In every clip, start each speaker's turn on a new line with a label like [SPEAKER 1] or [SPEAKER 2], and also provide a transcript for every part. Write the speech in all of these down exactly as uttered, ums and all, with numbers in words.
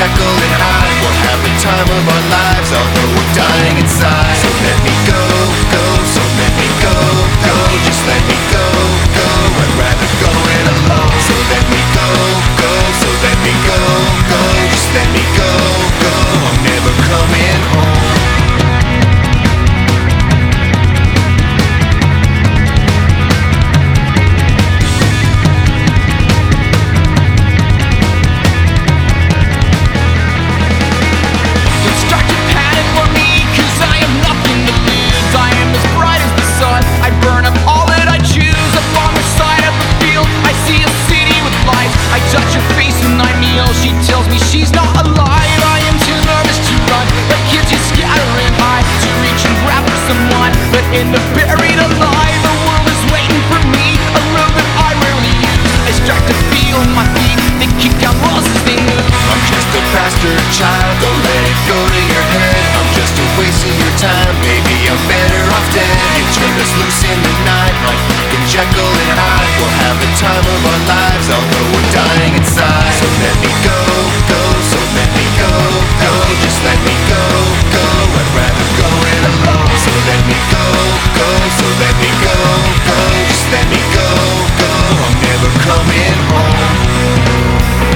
[SPEAKER 1] Jekyll and Hyde. We'll have the time of our lives, although we're dying inside. So let me go, go, so let me go, go. Just let me go, go. I'd rather go it alone. So let me go, go, so let me go, go. Just let me go, go. I'm never coming home.
[SPEAKER 2] She tells me she's not alive. I am too nervous to run, like kids just scattering high to reach and grab for someone. But in the buried alive, the world is waiting for me, a road that I rarely use. I start to feel my feet, they kick down walls as they move.
[SPEAKER 1] I'm just a bastard child, don't let it go to your head. I'm just a waste of your time, maybe I'm better off dead. You turn us loose in the night, like fucking Jekyll and Hyde. We'll have the time of our lives, although we're dying inside. So let me go, go, so let me go, go. Just let me go, go. I'd rather go it alone. So let me go, go, so let me go, go. Just let me go, go. I'm never coming home.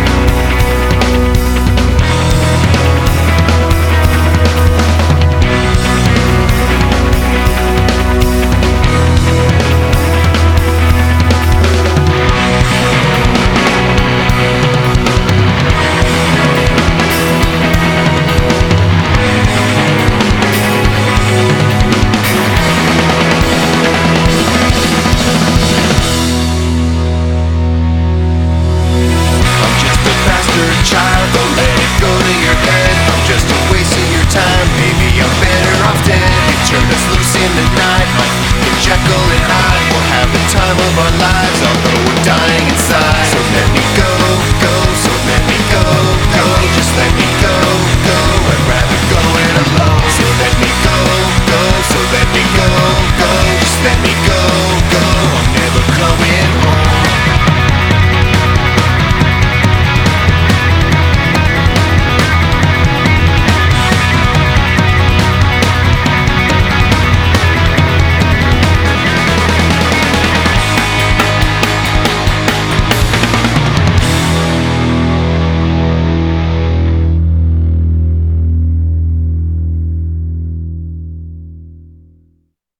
[SPEAKER 1] Child, don't let it go to your head. I'm just a waste of your time, maybe I'm better off dead. You turn us loose in the night, like fucking Jekyll and Hyde. We'll have the time of our lives, although we're dying inside.